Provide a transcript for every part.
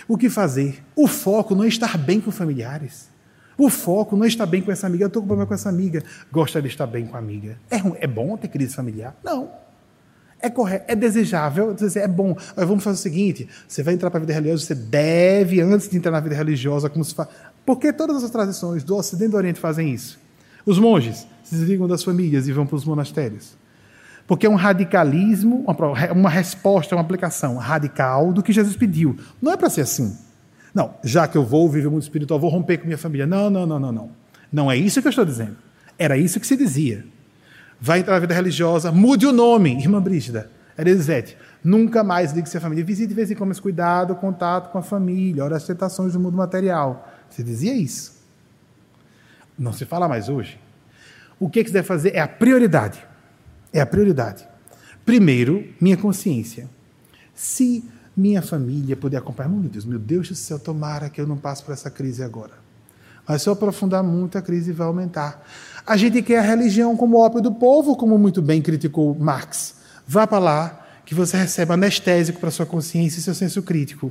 o que fazer. O foco não é estar bem com familiares. O foco não é estar bem com essa amiga. Eu estou com problema com essa amiga. Gostaria de estar bem com a amiga. É bom ter crise familiar? Não. É correto, é desejável, é bom. Mas vamos fazer o seguinte, você vai entrar para a vida religiosa, você deve, antes de entrar na vida religiosa, como se faz. Por que todas as tradições do Ocidente e do Oriente fazem isso? Os monges se desligam das famílias e vão para os monastérios. Porque é um radicalismo, uma resposta, uma aplicação radical do que Jesus pediu. Não é para ser assim. Não, já que eu vou viver o mundo espiritual, vou romper com minha família. Não. Não é isso que eu estou dizendo. Era isso que se dizia. Vai entrar na vida religiosa, mude o nome, irmã Brígida, Elisete. Nunca mais ligue-se à família. Visite de vez em quando, mas cuidado, contato com a família, olha as tentações do mundo material. Se dizia isso. Não se fala mais hoje. O que você deve fazer é a prioridade. É a prioridade. Primeiro, minha consciência. Se minha família puder acompanhar, meu Deus do céu, tomara que eu não passe por essa crise agora. Mas se eu aprofundar muito, a crise vai aumentar. A gente quer a religião como ópio do povo, como muito bem criticou Marx. Vá para lá, que você recebe anestésico para sua consciência e seu senso crítico.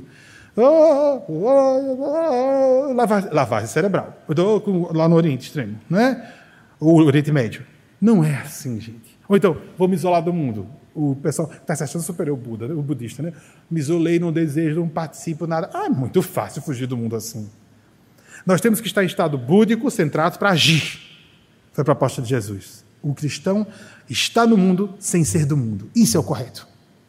Lavagem cerebral. Eu estou lá no Oriente Extremo, não é? O Oriente Médio. Não é assim, gente. Ou então, vou me isolar do mundo. O pessoal está se achando superior o budista, né? Me isolei, não desejo, não participo, nada. É muito fácil fugir do mundo assim. Nós temos que estar em estado búdico, centrados para agir. Foi a proposta de Jesus. O cristão está no mundo sem ser do mundo. Isso é o correto.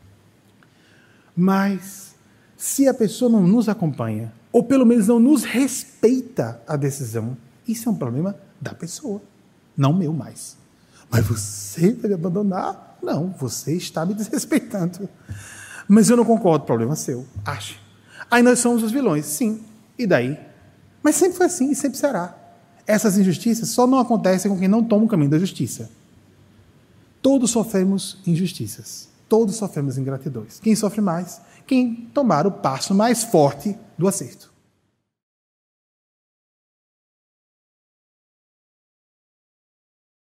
Mas, se a pessoa não nos acompanha, ou pelo menos não nos respeita a decisão, isso é um problema da pessoa, não meu mais. Mas você vai me abandonar? Não, você está me desrespeitando. Mas eu não concordo, problema seu. Ache. Aí nós somos os vilões, sim. E daí? Mas sempre foi assim e sempre será. Essas injustiças só não acontecem com quem não toma o caminho da justiça. Todos sofremos injustiças. Todos sofremos ingratidões. Quem sofre mais? Quem tomar o passo mais forte do acerto.